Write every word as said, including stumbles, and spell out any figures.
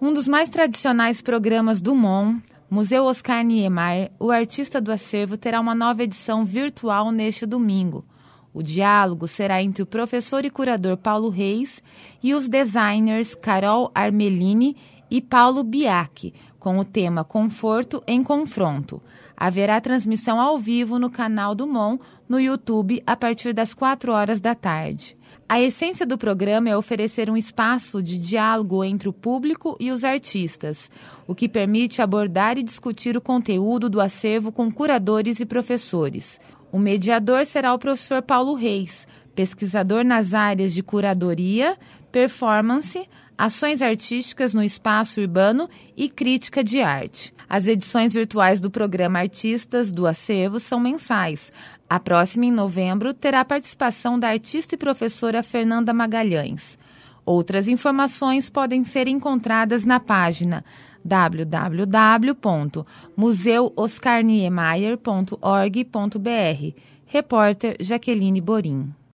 Um dos mais tradicionais programas do M O N, Museu Oscar Niemeyer, o artista do acervo, terá uma nova edição virtual neste domingo. O diálogo será entre o professor e curador Paulo Reis e os designers Carol Armelini e Paulo Biak, com o tema Conforto em Confronto. Haverá transmissão ao vivo no canal do M O N no YouTube a partir das quatro horas da tarde. A essência do programa é oferecer um espaço de diálogo entre o público e os artistas, o que permite abordar e discutir o conteúdo do acervo com curadores e professores. O mediador será o professor Paulo Reis, pesquisador nas áreas de curadoria, performance, ações artísticas no espaço urbano e crítica de arte. As edições virtuais do programa Artistas do Acervo são mensais. A próxima, em novembro, terá a participação da artista e professora Fernanda Magalhães. Outras informações podem ser encontradas na página w w w ponto museu oscar niemeyer ponto org ponto b r. Repórter Jaqueline Borim.